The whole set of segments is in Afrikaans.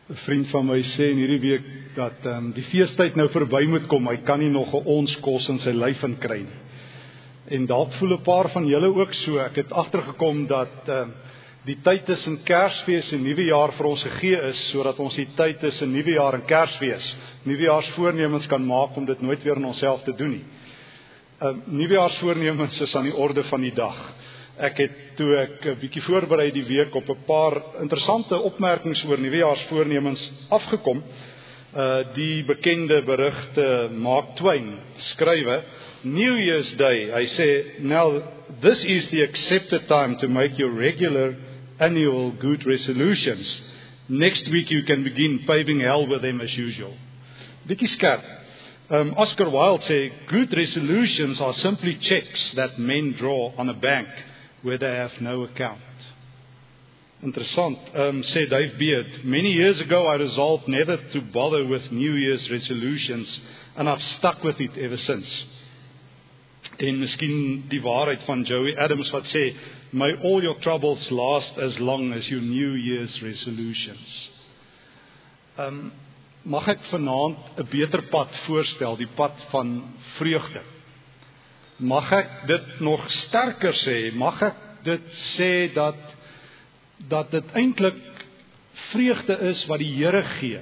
'n vriend van my sê in hierdie week dat die feestyd nou verby moet kom. Hy kan nie nog 'n ons kos in sy lyf inkry nie. En dalk voel 'n paar van julle ook so. Ek het agtergekom dat die tyd tussen Kersfees en Nuwejaar vir ons gegee is, sodat ons die tyd tussen Nuwejaar en Kersfees, Nuwejaarsvoornemens kan maak om dit nooit weer in onsself te doen nie. Nuwejaarsvoornemens is aan die orde van die dag. Ek het, toe ek 'n bietjie voorberei die week, op 'n paar interessante opmerkings oor nuwejaarsvoornemens afgekom. Die bekende berugte Mark Twain skrywe, New Year's Day, hy sê, now this is the accepted time to make your regular annual good resolutions. Next week you can begin paving hell with them as usual. Bietjie skerp. Oscar Wilde sê, good resolutions are simply checks that men draw on a bank where they have no account. Interessant, sê Dave Beard, many years ago I resolved never to bother with New Year's resolutions and I've stuck with it ever since. En miskien die waarheid van Joey Adams wat sê, may all your troubles last as long as your New Year's resolutions. Mag ek vanaand 'n beter pad voorstel, die pad van vreugde. Mag ek dit nog sterker sê, mag ek dit sê dat dit eintlik vreugde is wat die Here gee.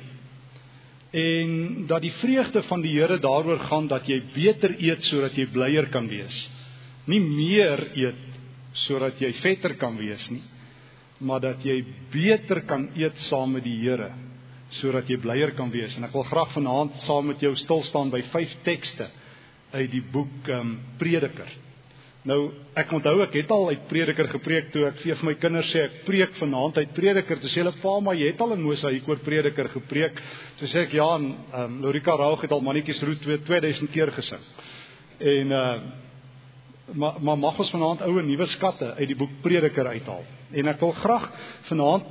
En dat die vreugde van die Here daaroor gaan dat jy beter eet sodat jy blyer kan wees. Nie meer eet sodat jy vetter kan wees nie, maar dat jy beter kan eet saam met die Here sodat jy blyer kan wees. En ek wil graag vanaand saam met jou stil staan by 5 tekste uit die boek Prediker. Nou, ek onthou ek het al uit Prediker gepreek toe ek vir my kinders sê ek preek vanaand uit Prediker. Toe sê hulle, pa, maar jy het al in Mosaïek oor Prediker gepreek. Toe sê ek, ja, en Lorika Raug het al Mannetjies Roet 2000 keer gesing. En maar mag ons vanaand ouë nuwe skatte uit die boek Prediker uithaal. En ek wil graag vanaand,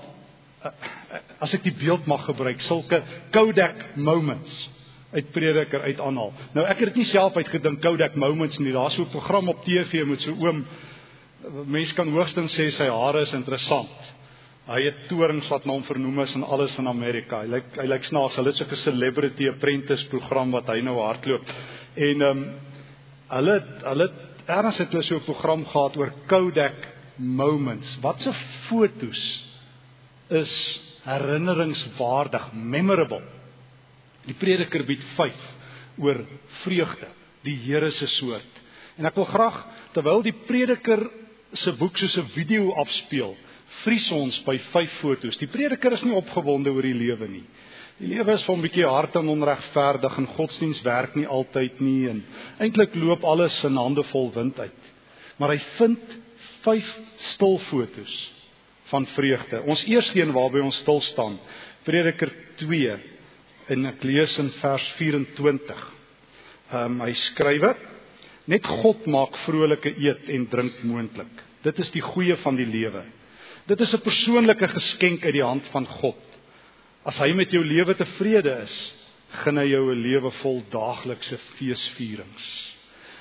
as ek die beeld mag gebruik, sulke Kodak moments uit Prediker uit aanhaal. Nou ek het dit nie self uitgedink Kodak moments nie. Daar's so 'n program op TV met so oom, mens kan hoogstens sê sy hare is interessant. Hy het torings wat na hom vernoem is en alles in Amerika. Hy lyk snaaks. Hulle het so 'n Celebrity Apprentice program wat hy nou hardloop. En ergens het hulle so 'n program gehad oor Kodak moments. Wat se fotos is herinneringswaardig, memorable. Die Prediker bied 5 oor vreugde, die Here se soort. En ek wil graag, terwyl die Prediker se boek soos 'n video afspeel, vries ons by 5 foto's. Die Prediker is nie opgewonde oor die lewe nie. Die lewe is vir 'n bietjie hard en onregverdig en godsdiens werk nie altyd nie en eintlik loop alles in hande vol wind uit. Maar hy vind 5 stil foto's van vreugde. Ons eerste een waarby ons stil staan, Prediker 2, en ek lees in vers 24. Hy skrywe, net God maak vrolike eet en drink moontlik. Dit is die goeie van die lewe. Dit is 'n persoonlike geskenk uit die hand van God. As hy met jou lewe tevrede is, gun hy jou 'n lewe vol daaglikse feesvierings.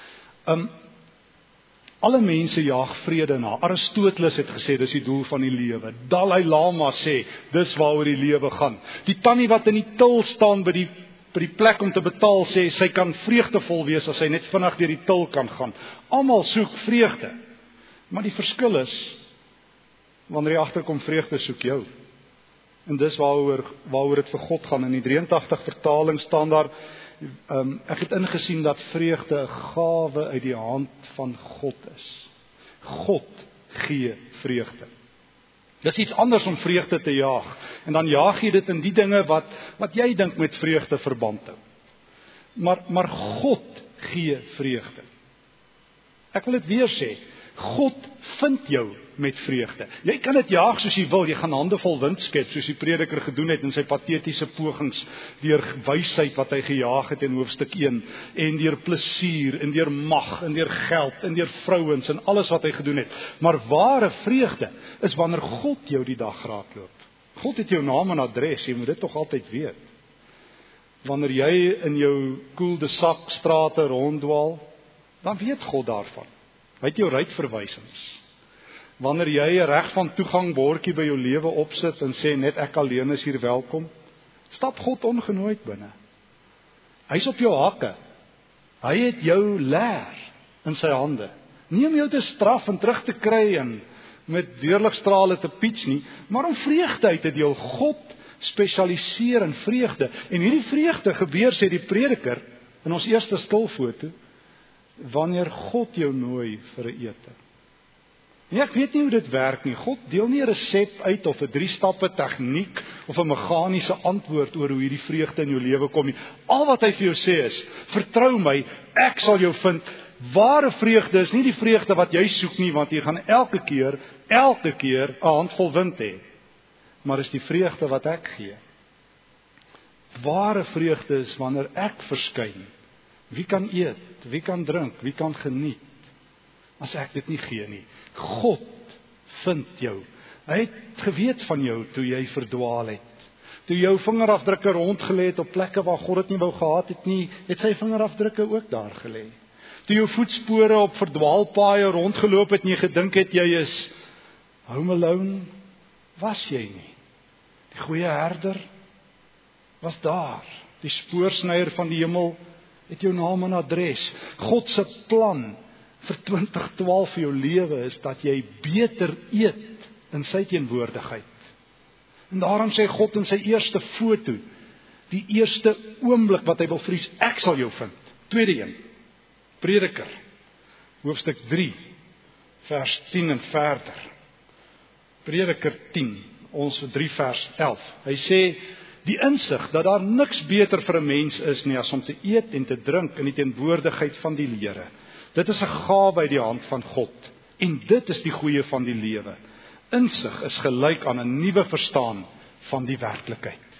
Alle mense jaag vrede na. Aristoteles het gesê, dis die doel van die lewe. Dalai Lama sê, dis waaroor die lewe gaan. Die tannie wat in die til staan by die plek om te betaal, sê, sy kan vreugdevol wees as sy net vinnig deur die til kan gaan. Almal soek vreugde. Maar die verskil is, wanneer jy agterkom vreugde soek jou. En dis waaroor dit vir God gaan. In die 83 vertaling staan daar, ek het ingesien dat vreugde 'n gawe uit die hand van God is. God gee vreugde. Dis iets anders om vreugde te jaag. En dan jaag jy dit in die dinge wat jy dink met vreugde verband hou. Maar God gee vreugde. Ek wil dit weer sê, God vind jou met vreugde. Jy kan dit jaag soos jy wil, jy gaan hande vol wind skep, soos die Prediker gedoen het in sy patetiese pogings, deur wysheid wat hy gejaag het in hoofstuk 1, en deur plesier, en deur mag, en deur geld, en deur vrouens, en alles wat hy gedoen het. Maar ware vreugde is wanneer God jou die dag raakloop. God het jou naam en adres, jy moet dit tog altyd weet. Wanneer jy in jou cul-de-sac strate ronddwaal, dan weet God daarvan. Hy het jou ruitverwysings. Wanneer jy 'n reg van toegang bordjie by jou lewe opsit en sê net ek alleen is hier welkom, Stap God ongenooid binne. Hy's op jou hakke. Hy het jou leer in sy hande. Nie om jou te straf en terug te kry en met deurligstrale te piets nie, maar om vreugde uit te deel. God spesialiseer in vreugde. En hierdie vreugde gebeur, sê die prediker, in ons eerste stilfoto, wanneer God jou nooi vir 'n ete. Nee, ek weet nie hoe dit werk nie. God deel nie 'n resep uit of 'n 3-stappe tegniek of 'n meganiese antwoord oor hoe hierdie vreugde in jou lewe kom nie. Al wat hy vir jou sê is, vertrou my, ek sal jou vind. Ware vreugde is nie die vreugde wat jy soek nie, want jy gaan elke keer 'n handvol wind hê. Maar is die vreugde wat ek gee. Ware vreugde is wanneer ek verskyn. Wie kan eet, wie kan drink, wie kan geniet, as ek dit nie gee nie. God vind jou. Hy het geweet van jou toe jy verdwaal het. Toe jou vingerafdrukke rondgelê het op plekke waar God dit nie wou gehad het nie, het sy vingerafdrukke ook daar gelê. Toe jou voetspore op verdwaalpaaie rondgeloop het en jy gedink het jy is home alone, was jy nie. Die goeie herder was daar. Die spoorsnyer van die hemel het jou naam en adres. God se plan vir 2012 vir jou lewe is dat jy beter eet in sy teenwoordigheid. En daarom sê God in sy eerste foto, die eerste oomblik wat hy wil vries, ek sal jou vind. Tweede een, Prediker, hoofstuk 3, vers 10 en verder. Prediker 10, ons 3 vers 11. Hy sê, die insig dat daar niks beter vir 'n mens is nie as om te eet en te drink in die teenwoordigheid van die Here. Dit is 'n gawe uit die hand van God. En dit is die goeie van die lewe. Insig is gelyk aan 'n nuwe verstaan van die werklikheid.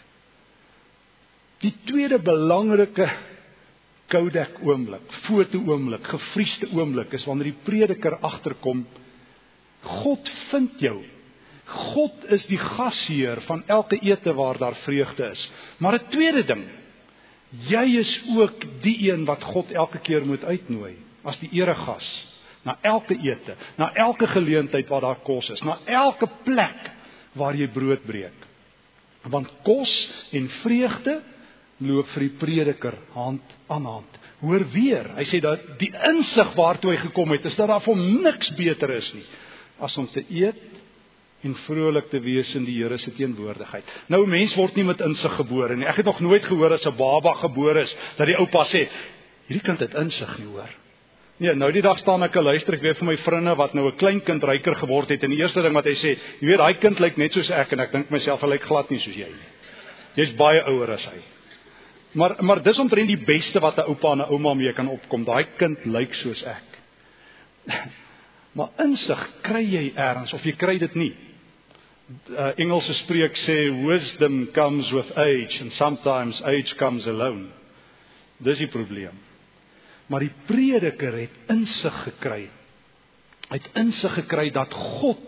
Die tweede belangrike Kodak oomblik, foto oomblik, gevriesde oomblik is wanneer die prediker agterkom, God vind jou. God is die gasheer van elke ete waar daar vreugde is. Maar 'n tweede ding, jy is ook die een wat God elke keer moet uitnooi, as die eregas, na elke ete, na elke geleentheid waar daar kos is, na elke plek waar jy brood breek. Want kos en vreugde loop vir die prediker hand aan hand. Hoor weer, hy sê dat die insig waartoe hy gekom het, is dat daar vir hom niks beter is nie, as om te eet en vrolik te wees in die Here se teenwoordigheid. Nou, 'n mens word nie met insig gebore nie. Ek het nog nooit gehoor as 'n baba gebore is, dat die oupa sê, hierdie kind het insig nie, hoor. Nee, nou die dag staan ek en luister, ek weet vir my vriende wat nou 'n klein kind ryker geword het, en die eerste ding wat hy sê, jy weet, daai kind lyk net soos ek, en ek dink myself, hy lyk glad nie soos jy nie. Jy's baie ouer as hy. Maar dis omtrent die beste wat 'n oupa en 'n ouma mee kan opkom, daai kind lyk soos ek. Maar insig kry jy ergens, of jy kry dit nie. Engelse spreek sê, wisdom comes with age, and sometimes age comes alone. Dis die probleem. Maar die prediker het insig gekry. Hy het insig gekry dat God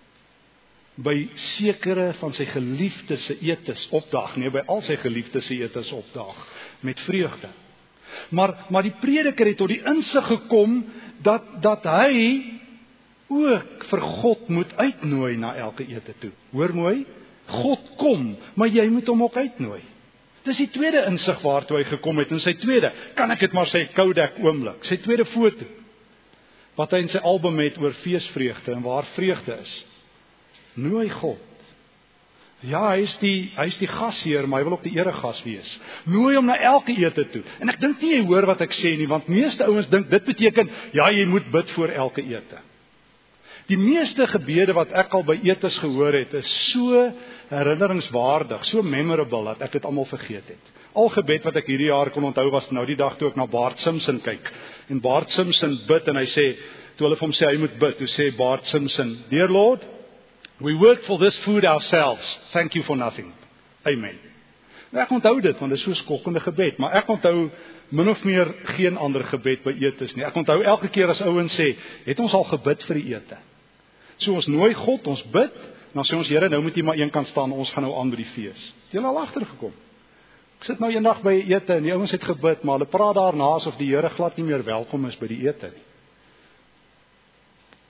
by sekere van sy geliefdes se etes opdaag, nee, by al sy geliefdes se etes opdaag, met vreugde. Maar die prediker het tot die insig gekom, dat hy ook vir God moet uitnooi na elke ete toe. Hoor mooi, God kom, maar jy moet hom ook uitnooi. Dis die tweede insig waartoe hy gekom het, en sy tweede, kan ek dit maar sê, Kodak oomblik, sy tweede foto, wat hy in sy album het oor feesvreugde, en waar vreugde is. Nooi God. Ja, hy is die gasheer, maar hy wil ook die eregas wees. Nooi hom na elke ete toe. En ek dink nie jy hoor wat ek sê nie, want meeste ouens dink dit beteken, ja, jy moet bid voor elke ete. Die meeste gebede wat ek al by etes gehoor het, is so herinneringswaardig, so memorable, dat ek dit almal vergeet het. Al gebed wat ek hierdie jaar kon onthou was nou die dag toe ek na Bart Simpson kyk. En Bart Simpson bid en hy sê, toe hulle vir hom sê hy moet bid, toe sê Bart Simpson, Dear Lord, we work for this food ourselves. Thank you for nothing. Amen. Nou, ek onthou dit, want dit is so 'n skokkende gebed, maar ek onthou min of meer geen ander gebed by etes nie. Ek onthou elke keer as ouens sê, het ons al gebid vir die ete? So ons nooi God, ons bid, dan sê ons, Here, nou moet jy maar een kant staan, ons gaan nou aan by die fees. Het jy al agtergekom? Ek sit nou eendag by ete en die ouens het gebid, maar hulle praat daarna asof die Here glad nie meer welkom is by die ete nie.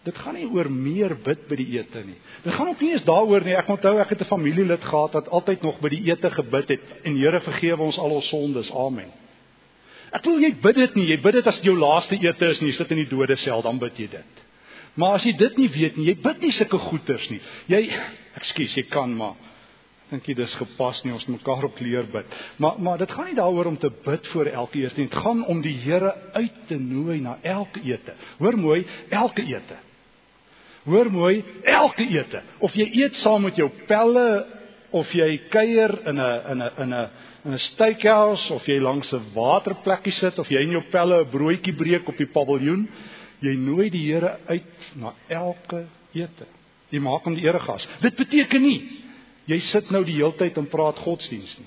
Dit gaan nie oor meer bid by die ete nie. Dit gaan ook nie eens daaroor nie. Ek onthou ek het 'n familielid gehad wat altyd nog by die ete gebid het en Here vergewe ons al ons sondes. Amen. Ek bedoel jy bid dit nie. Jy bid dit as dit jou laaste ete is en jy sit in die dodesel, dan bid jy dit. Maar as jy dit nie weet nie, jy bid nie sulke goeters nie. Jy kan maar. Dink jy dis gepas nie, ons mekaar op leer bid. Maar dit gaan nie daaroor om te bid voor elke ete nie. Dit gaan om die Here uit te nooi na elke ete. Hoor mooi, elke ete. Hoor mooi, elke ete. Of jy eet saam met jou pelle, of jy kuier in 'n steakhouse, of jy langs 'n waterplekkie sit, of jy in jou pelle 'n broodjie breek op die paviljoen, jy nooi die Here uit na elke ete. Jy maak hom die eregas. Dit beteken nie jy sit nou die hele tyd en praat godsdiens nie.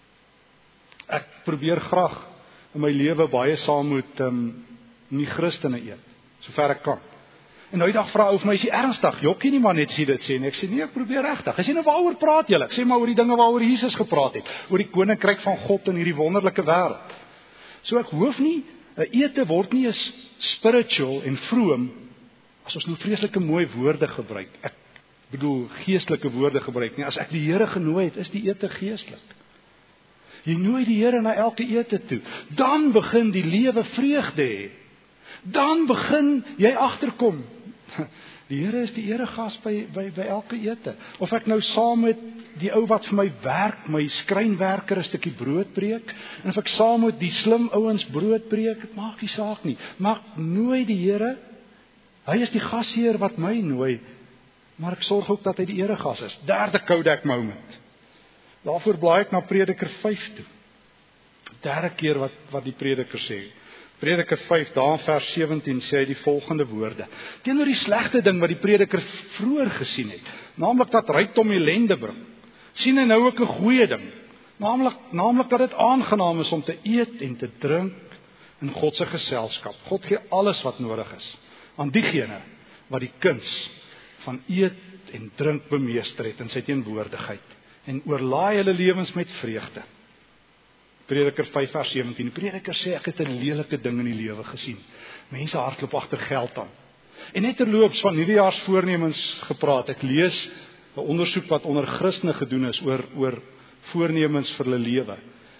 Ek probeer graag in my lewe baie saam met nie Christene eet, sover ek kan. En nou die dag vra ou vir my, is jy ernstig? Jokkie nie maar net as jy dit sê nie. Ek sê nee, ek probeer regtig. Ek sê nou waaroor praat julle? Ek sê maar oor die dinge waaroor Jesus gepraat het, oor die koninkryk van God in hierdie wonderlike wêreld. So ek hoef nie, 'n ete word nie as spiritual en vroom as ons nou vreeslike mooi woorde gebruik. Ek bedoel geestelike woorde gebruik nie. As ek die Here genooi het, is die ete geestelik. Jy nooi die Here na elke ete toe. Dan begin die lewe vreugde hê. Dan begin jy agterkom. Die Here is die eregas by elke ete. Of ek nou saam met die ou wat vir my werk, my skrynwerker 'n stukkie brood breek, en of ek saam met die slim ouens brood breek, dit maak nie saak nie. Maar ek nooi die Here. Hy is die gasheer wat my nooi. Maar ek sorg ook dat hy die eregas is. Derde Kodak moment. Daarvoor blaai ek na Prediker 5 toe. Derde keer wat die prediker sê. Prediker 5, daar in vers 17 sê hy die volgende woorde. Teenoor die slegte ding wat die prediker vroeër gesien het, naamlik dat rykdom ellende bring, sien hy nou ook 'n goeie ding. Naamlik dat dit aangenaam is om te eet en te drink in God se geselskap. God gee alles wat nodig is aan diegene wat die kuns van eet en drink bemeester het in sy teenwoordigheid en oorlaai hulle lewens met vreugde. Prediker 5 vers 17. Die prediker sê ek het 'n lelike ding in die lewe gesien. Mense hardloop agter geld aan. En net terloops van nuwejaarsvoornemens gepraat. Ek lees 'n ondersoek wat onder Christene gedoen is oor voornemens vir hulle lewe.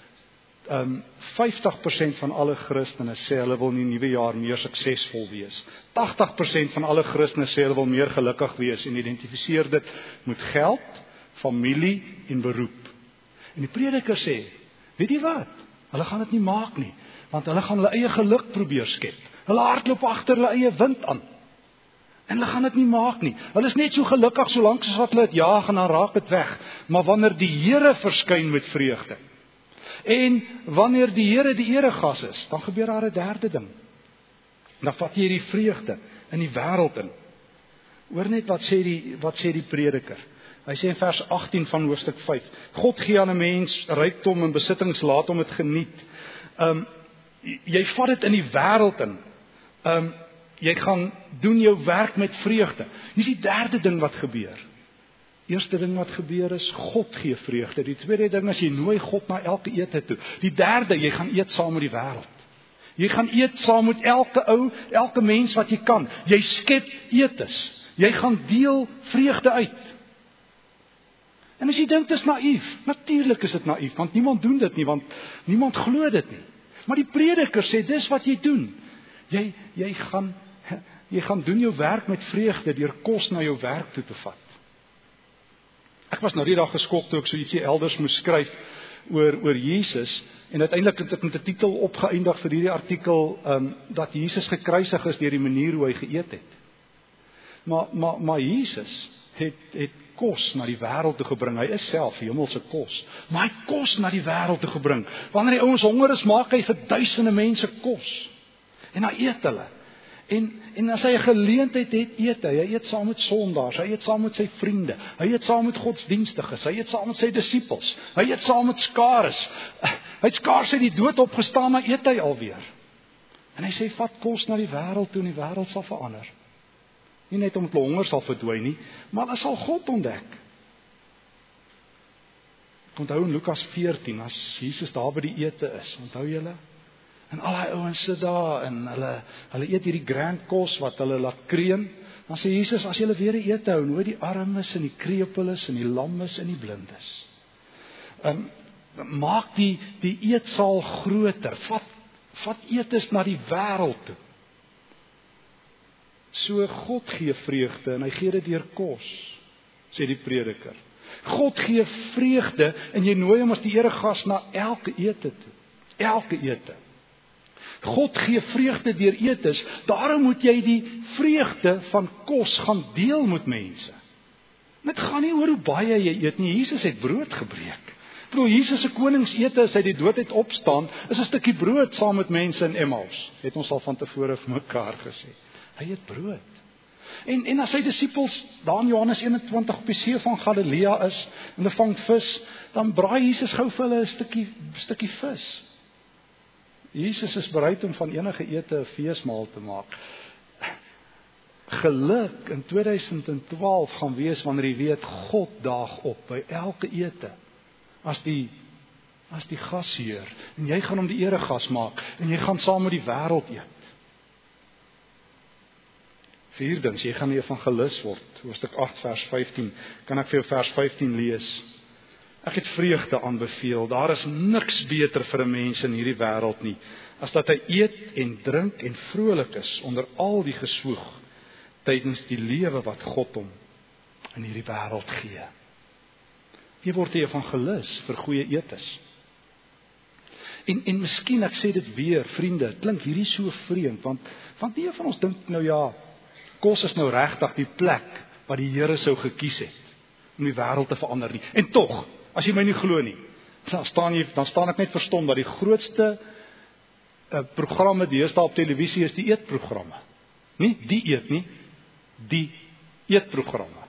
50% van alle Christene sê hulle wil in die nuwe jaar meer suksesvol wees. 80% van alle Christene sê hulle wil meer gelukkig wees en identifiseer dit met geld, familie en beroep. En die prediker sê, weet jy wat? Hulle gaan dit nie maak nie, want hulle gaan hulle eie geluk probeer skep. Hulle hardloop agter hulle eie wind aan. En hulle gaan dit nie maak nie. Hulle is net so gelukkig solank as wat hulle dit jaag en dan raak dit weg. Maar wanneer die Here verskyn met vreugde, en wanneer die Here die eregas is, dan gebeur daar 'n derde ding. Dan vat jy die vreugde in die wêreld in. Hoor net wat sê die prediker. Hy sê in vers 18 van hoofstuk 5, God gee aan 'n mens rykdom en besittings, laat hom dit geniet. Jy vat dit in die wêreld in. Jy gaan doen jou werk met vreugde. Dis die derde ding wat gebeur. Eerste ding wat gebeur is, God gee vreugde. Die tweede ding is, jy nooi God na elke ete toe. Die derde, jy gaan eet saam met die wêreld. Jy gaan eet saam met elke mens wat jy kan. Jy skep etes. Jy gaan deel vreugde uit. En as jy dink dit is naïef, natuurlik is dit naïef, want niemand doen dit nie, want niemand glo dit nie. Maar die prediker sê, dis wat jy doen. Jy gaan doen jou werk met vreugde deur kos na jou werk toe te vat. Ek was nou die dag geskok toe ek so ietsie elders moes skryf oor Jesus, en uiteindelik het ek met 'n titel opgeëindig vir hierdie artikel, dat Jesus gekruisig is deur die manier hoe hy geëet het. Maar Jesus het kos na die wêreld toe gebring. Hy is self hemelse kos, maar hy het kos na die wêreld toe gebring. Wanneer die ouens honger is, maak hy vir duisende mense kos. En hy eet hulle. En as hy 'n geleentheid het, eet hy. Hy eet saam met sondaars, hy eet saam met sy vriende, hy eet saam met godsdienstiges, hy eet saam met sy disippels, hy eet saam met skares. Hy het skaars uit die dood opgestaan, maar eet hy alweer. En hy sê, vat kos na die wêreld toe en die wêreld sal verander. Nie net omdat hulle honger sal verdwyn nie, maar hulle sal God ontdek. Ek onthou in Lukas 14, as Jesus daar by die ete is, onthou julle? En al die ouens sit daar en hulle eet hierdie grand kos wat hulle laat kreun. Dan sê Jesus, as julle weer die ete hou, nooi die armes en die krepeles en die lammes en die blindes. Maak die eetsaal groter, vat etes na die wêreld toe. So God gee vreugde en hy gee dit deur kos, sê die prediker. God gee vreugde en jy nooi hom as die eregas na elke ete toe. Elke ete. God gee vreugde deur etes, daarom moet jy die vreugde van kos gaan deel met mense. Dit gaan nie oor hoe baie jy eet nie, Jesus het brood gebreek. Jesus se koningsete as hy die dood uit opstaan, is 'n stukkie brood saam met mense in Emmaus. Het ons al van tevore vir mekaar gesê. Hy het brood. En as sy disippels daar in Johannes 21 op die see van Galilea is, en hulle vang vis, dan braai Jesus gou vir hulle 'n stukkie vis. Jesus is bereid om van enige ete 'n feesmaal te maak. Geluk in 2012 gaan wees wanneer jy weet God daag op by elke ete. As die gasheer, en jy gaan hom die eregas maak, en jy gaan saam met die wêreld eet. Vierdens, jy gaan 'n evangelis word. Hoofstuk 8 vers 15, kan ek vir jou vers 15 lees. Ek het vreugde aanbeveel, daar is niks beter vir 'n mens in hierdie wêreld nie, as dat hy eet en drink en vrolik is, onder al die geswoeg, tydens die lewe wat God hom in hierdie wêreld gee. Jy word 'n evangelis vir goeie etes. En miskien, ek sê dit weer, vriende, klink hierdie so vreemd, want nie van ons dink nou ja, kos is nou regtig die plek wat die Here sou gekies het om die wêreld te verander nie. En tog, as jy my nie glo nie, dan staan ek net verstom dat die grootste programme deesdae op televisie is die eetprogramme. Nie die eet nie, die eetprogramme.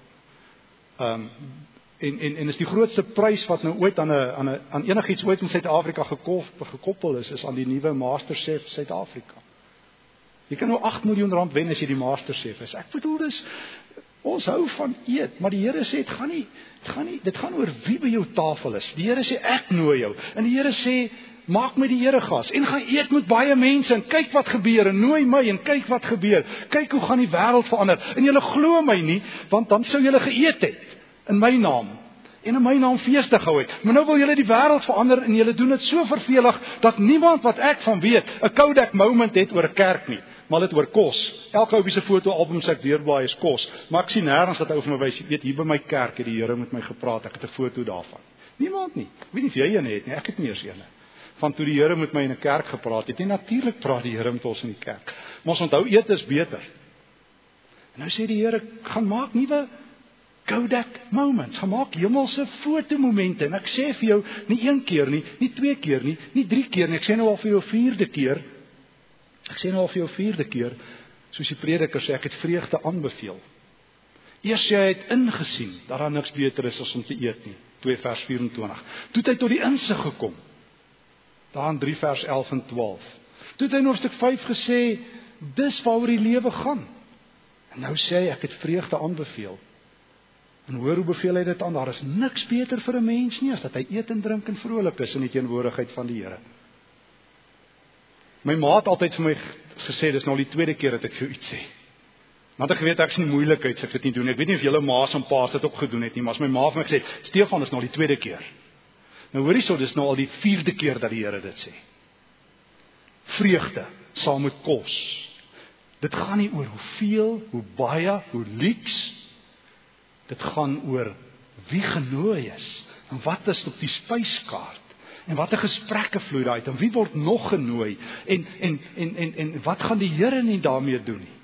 En is die grootste prys wat nou ooit aan enigiets ooit in Suid-Afrika gekoppel is aan die nuwe Masterchef Suid-Afrika. Jy kan nou 8 miljoen rand wen as jy die Masterchef is. Ek bedoel ons hou van eet, maar die Here sê dit gaan oor wie by jou tafel is. Die Here sê ek nooi jou. En die Here sê maak my die eregas en gaan eet met baie mense en kyk wat gebeur en nooi my en kyk wat gebeur. Kyk hoe gaan die wêreld verander. En julle glo my nie, want dan sou julle geëet het in my naam. En in my naam feeste gehou het. Maar nou wil julle die wêreld verander en julle doen dit so vervelig dat niemand wat ek van weet 'n Kodak moment het oor 'n kerk nie. Maar dit oor kos. Elke ou wie se fotoalbum sê ek deurblaai is kos. Maar ek sien nêrens dat ou vir my wys, jy weet hier by my kerk het die Here met my gepraat. Ek het 'n foto daarvan. Niemand nie. Ek weet nie of jy een het nie. Ek het nie eens een. Van toe die Here met my in 'n kerk gepraat het. En natuurlik praat die Here met ons in die kerk. Maar ons onthou eet is beter. En nou sê die Here, gaan maak nuwe Kodak moments, gaan maak hemelse fotomomente. En ek sê vir jou, nie 1 keer nie, nie 2 keer nie, nie 3 keer nie. Ek sê nou al vir jou 4de keer. Soos die prediker sê, ek het vreugde aanbeveel. Eers jy het ingesien dat daar niks beter is as om te eet nie. 2 vers 24. Toe het hy tot die insig gekom. Daar in 3 vers 11 en 12. Toe het hy in hoofstuk 5 gesê, dis waaroor die lewe gaan. En nou sê hy, ek het vreugde aanbeveel. En hoor hoe beveel hy dit aan? Daar is niks beter vir 'n mens nie, as dat hy eet en drink en vrolik is in die teenwoordigheid van die Here. My ma het altyd vir my gesê, dis nou die 2de keer dat ek vir jou iets sê. Want ek weet ek is nie moeilikheid as ek dit nie doen. Ek weet nie of julle ma's en pa's dit ook gedoen het nie, maar as my ma vir my gesê, Stefan, is nou die 2de keer. Nou hoor jy so, dis nou al die 4de keer dat die Here dit sê. Vreugde saam met kos. Dit gaan nie oor hoeveel, hoe baie, hoe luks. Dit gaan oor wie genooi is en wat is op die spyskaart en watter gesprekke vloei daaruit en wie word nog genooi en wat gaan die Here nie daarmee doen nie.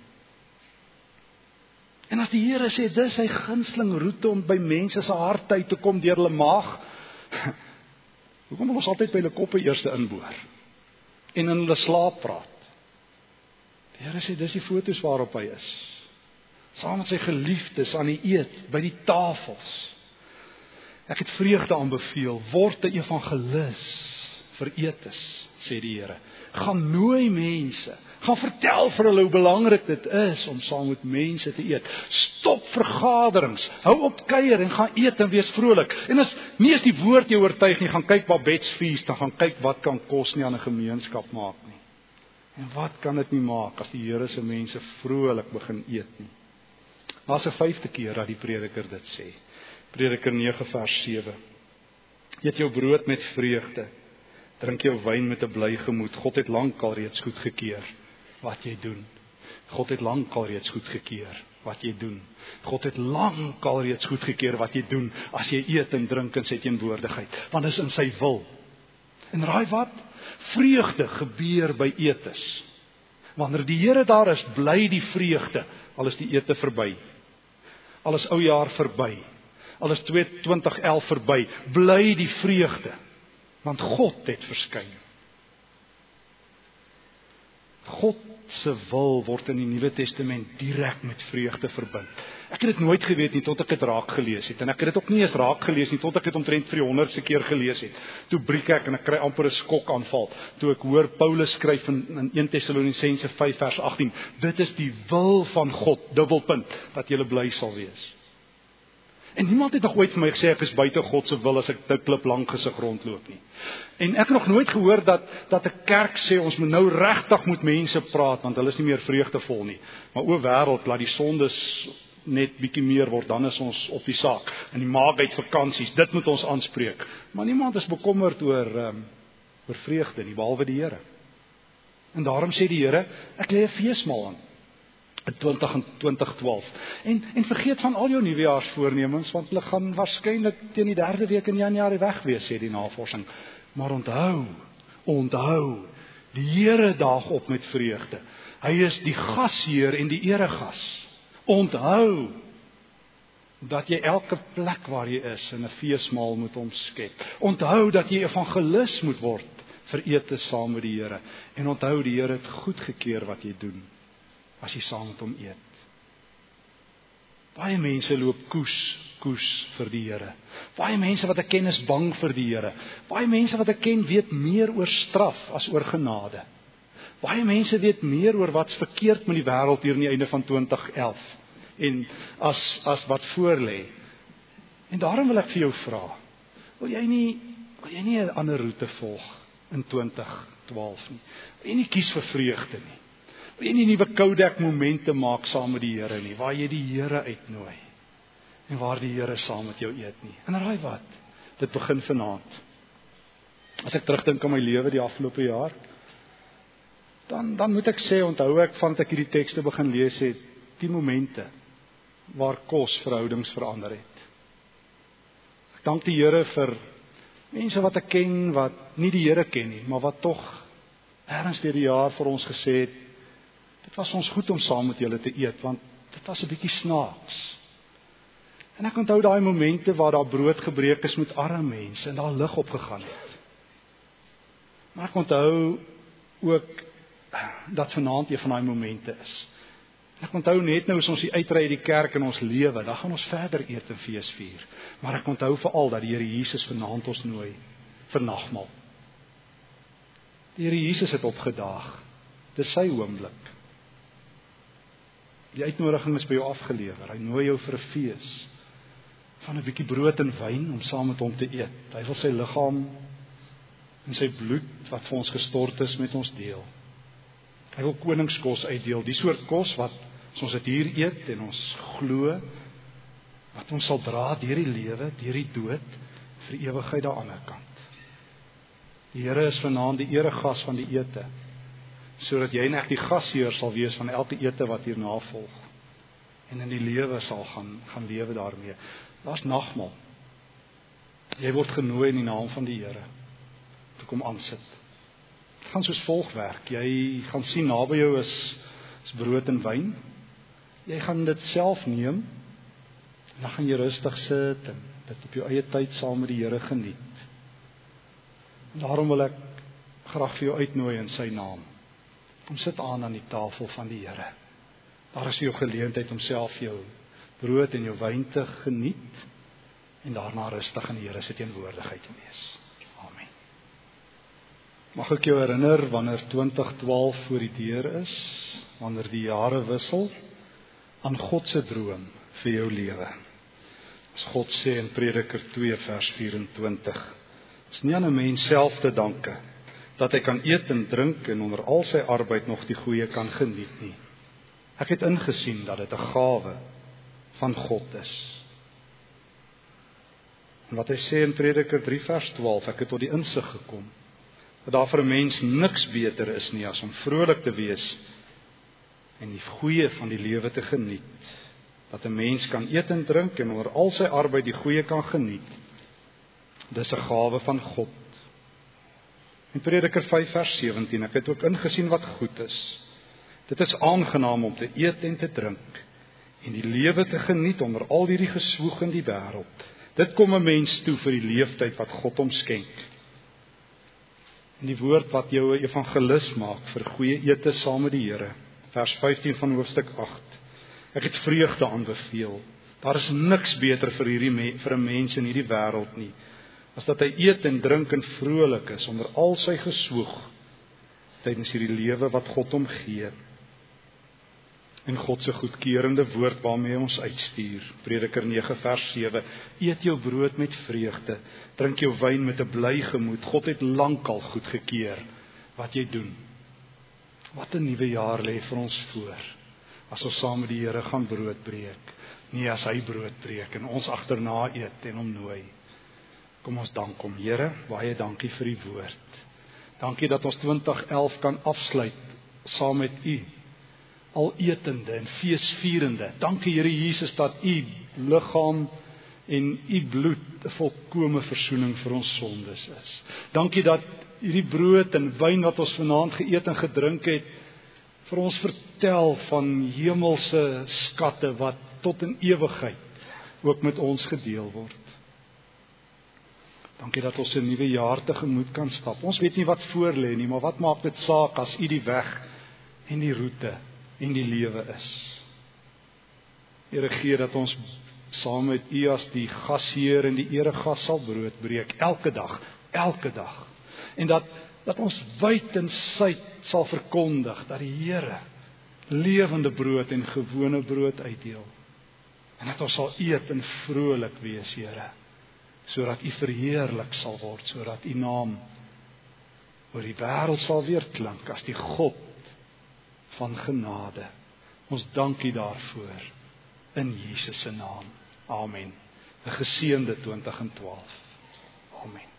En as die Here sê dis sy gunsteling roete om by mense se harte uit te kom deur hulle maag, hoekom wil ons altyd by hulle koppe eers inboor en in hulle slaap praat? Die Here sê dis die foto's waarop hy is. Saam met sy geliefdes aan die eet, by die tafels. Ek het vreugde aanbeveel, word 'n evangelis vir etes, sê die Here. Gaan nooi mense, gaan vertel vir hulle hoe belangrik dit is om saam met mense te eet. Stop vergaderings, hou op kuier en gaan eet en wees vrolik. En as die woord jou oortuig nie, gaan kyk Babette's Feast, dan gaan kyk wat kan kos nie aan 'n gemeenskap maak nie. En wat kan dit nie maak as die Here se mense vrolik begin eet nie. Daar's 'n 5de keer dat die prediker dit sê. Prediker 9 vers 7. Eet jou brood met vreugde, drink jou wyn met 'n bly gemoed. God het lankal reeds goedgekeur wat jy doen. God het lankal reeds goedgekeur wat jy doen. God het lankal reeds goedgekeur wat jy doen as jy eet en drink in sy teenwoordigheid, want dit is in sy wil. En raai wat? Vreugde gebeur by etes. Wanneer die Here daar is, bly die vreugde, al is die ete verby. Al is oujaar verby. Al is 2011 verby, bly die vreugde, want God het verskyn. God se wil word in die Nuwe Testament direk met vreugde verbind. Ek het dit nooit geweet nie tot ek dit raak gelees het, en ek het dit ook nie eens raak gelees nie tot ek dit omtrent 300ste keer gelees het. Toe breek ek en ek kry amper 'n skokaanval, toe ek hoor Paulus skryf in 1 Tessalonisense 5 vers 18, dit is die wil van God, dubbelpunt, dat julle bly sal wees. En niemand het nog ooit vir my gesê ek is buite God se wil as ek te klip lank gesig rondloop nie. En ek het nog nooit gehoor dat 'n kerk sê ons moet nou regtig met mense praat want hulle is nie meer vreugdevol nie. Maar o wêreld, laat die sondes net bietjie meer word, dan is ons op die saak. En die maagheid vakansies, dit moet ons aanspreek. Maar niemand is bekommerd oor vreugde nie, behalwe die Here. En daarom sê die Here, ek lê 'n feesmaal aan. In 2012. En vergeet van al jou nuwejaarsvoornemens, want hulle gaan waarskynlik teen die 3de week in Januarie weg wees, sê die navorsing. Maar onthou, die Here daag op met vreugde. Hy is die gasheer en die eregas. Onthou dat jy elke plek waar jy is in 'n feesmaal moet omskep. Onthou dat jy evangelis moet word vir ete saam met die Here. En onthou, die Here het goedgekeur wat jy doen as jy saam met hom eet. Baie mense loop koes vir die Here. Baie mense wat ek ken is bang vir die Here. Baie mense wat ek ken weet meer oor straf as oor genade. Baie mense weet meer oor wat's verkeerd met die wêreld hier aan die einde van 2011 en as wat voorlê. En daarom wil ek vir jou vra, wil jy nie 'n ander roete volg in 2012 nie? Wil jy nie kies vir vreugde nie? Wil jy nie nuwe Kodak momente maak saam met die Here nie, waar jy die Here uitnooi en waar die Here saam met jou eet nie? En raai wat? Dit begin vanaand. As ek terugdink aan my lewe die afgelope jaar, dan moet ek sê, onthou ek van ek hierdie tekste begin lees het, die momente waar kos verhoudings verander het. Ek dank die Here vir mense wat ek ken, wat nie die Here ken nie, maar wat tog ergens deur die jaar vir ons gesê het, dit was ons goed om saam met julle te eet, want dit was 'n bietjie snaaks. En ek onthou daai momente waar daar brood gebreek is met arme mense en daar lig opgegaan het. Maar ek onthou ook dat vanaand een van daai momente is. Ek onthou net nou as ons die uitry uit die kerk in ons lewe, dan gaan ons verder eet en fees vier. Maar ek onthou veral dat die Here Jesus vanaand ons nooi vir nagmaal. Die Here Jesus het opgedaag. Dis sy oomblik. Die uitnodiging is by jou afgelewer. Hy nooi jou vir 'n fees van 'n bietjie brood en wyn om saam met hom te eet. Hy wil sy liggaam en sy bloed wat vir ons gestort is met ons deel. Hy wil koningskos uitdeel, die soort kos wat as ons dit hier eet en ons glo, wat ons sal dra deur die lewe, deur die dood, vir ewigheid aan die ander kant. Die Here is vanaand die eregas van die ete, sodat jy en ek die gasheer sal wees van elke ete wat hierna volg, en in die lewe sal gaan lewe daarmee. Daar's nagmaal. Jy word genooi in die naam van die Here, toe kom aansit. Het gaan soos volg werk. Jy gaan sien naby jou is brood en wyn. Jy gaan dit self neem, en dan gaan jy rustig sit, en dit op jou eie tyd saam met die Here geniet. En daarom wil ek graag vir jou uitnooi in sy naam. Kom sit aan die tafel van die Here. Daar is jou geleentheid om self jou brood en jou wyn te geniet, en daarna rustig in die Here se teenwoordigheid te wees. Amen. Mag ek jou herinner, wanneer 2012 voor die deur is, wanneer die jare wissel, aan God se droom vir jou lewe. As God sê in Prediker 2 vers 24, is nie aan 'n mens self te danke, dat hy kan eet en drink en onder al sy arbeid nog die goeie kan geniet nie. Ek het ingesien dat dit 'n gawe van God is. En wat hy sê in Prediker 3 vers 12, ek het tot die insig gekom, dat daar vir 'n mens niks beter is nie as om vrolik te wees en die goeie van die lewe te geniet. Dat 'n mens kan eet en drink en onder al sy arbeid die goeie kan geniet. Dis 'n gawe van God. In Prediker 5 vers 17, ek het ook ingesien wat goed is. Dit is aangenaam om te eet en te drink en die lewe te geniet onder al hierdie geswoeg in die wêreld. Dit kom 'n mens toe vir die leeftyd wat God hom skenk. En die woord wat jou 'n evangelis maak vir goeie ete saam met die Here. Vers 15 van hoofstuk 8. Ek het vreugde aanbeveel. Daar is niks beter vir 'n mens in hierdie wêreld nie, as dat hy eet en drink en vrolik is onder al sy geswoeg tydens hierdie lewe wat God hom gee. En God se goedkeurende woord waarmee hy ons uitstuur. Prediker 9 vers 7. Eet jou brood met vreugde, drink jou wyn met 'n bly gemoed. God het lankal goedgekeur wat jy doen. Wat 'n nuwe jaar lê vir ons voor, as ons saam met die Here gaan brood breek. Nie as hy brood breek en ons agterna eet en hom nooi. Kom ons dank hom, Here, baie dankie vir die woord. Dankie dat ons 2011 kan afsluit saam met u, al etende en feesvierende. Dankie Here Jesus dat u liggaam en u bloed 'n volkome versoening vir ons sondes is. Dankie dat hierdie brood en wyn wat ons vanaand geëet en gedrink het, vir ons vertel van hemelse skatte wat tot in ewigheid ook met ons gedeel word. Dankie dat ons 'n nuwe jaar tegemoet kan stap. Ons weet nie wat voor lê nie, maar wat maak dit saak as u die weg en die roete en die lewe is. Here, gee dat ons saam met u as die gasheer en die eregas sal brood breek, elke dag. En dat ons wyd en suid sal verkondig dat die Here lewende brood en gewone brood uitdeel. En dat ons sal eet en vrolik wees, Here, sodat u verheerlik sal word, sodat u naam oor die wêreld sal weer klink as die God van genade. Ons dank u daarvoor in Jesus se naam. Amen. 'n geseënde 2012. Amen.